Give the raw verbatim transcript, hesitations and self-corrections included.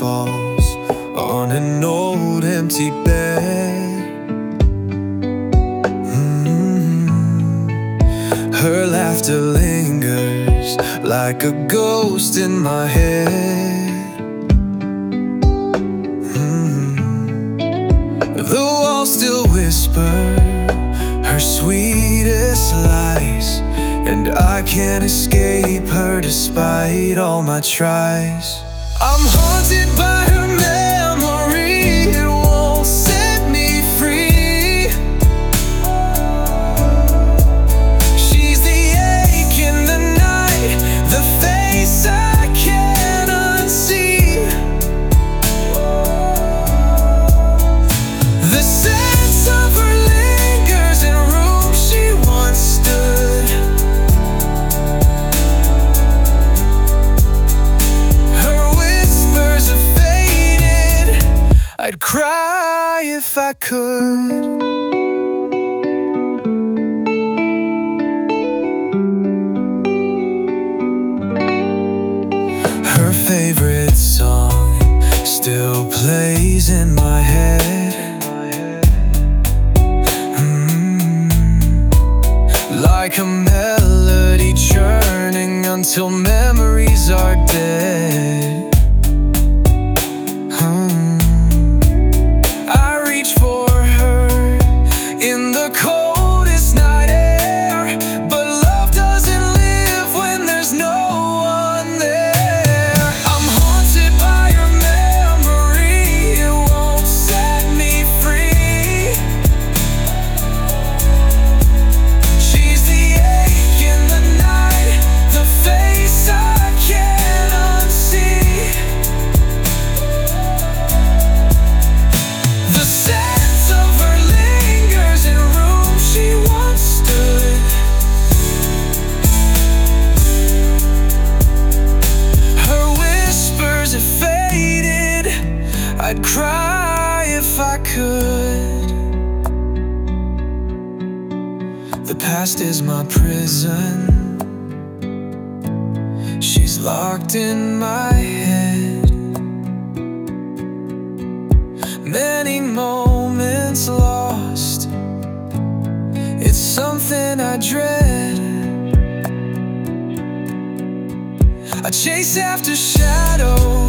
falls on an old empty bed. mm. Her laughter lingers like a ghost in my head. mm. The walls still whisper her sweetest lies, and I can't escape her despite all my tries. I'm haunted by her memory, it won't set me free. She's the ache in the night, the face I can't unsee. The sense of her lingers in rooms she once stood. I'd cry if I could. Her favorite song still plays in my head. mm. Like a melody churning until memories are dead. For her in the coldest night air, but love doesn't live when there's no one there. I'm haunted by her memory, it won't set me free. She's the ache in the night, the face I can't unsee. The sense of her lingers in rooms she once stood. Her whispers have faded, I'd cry if I could. The past is my prison, she's locked in my head. Many moments lost, it's something I dread. I chase after shadows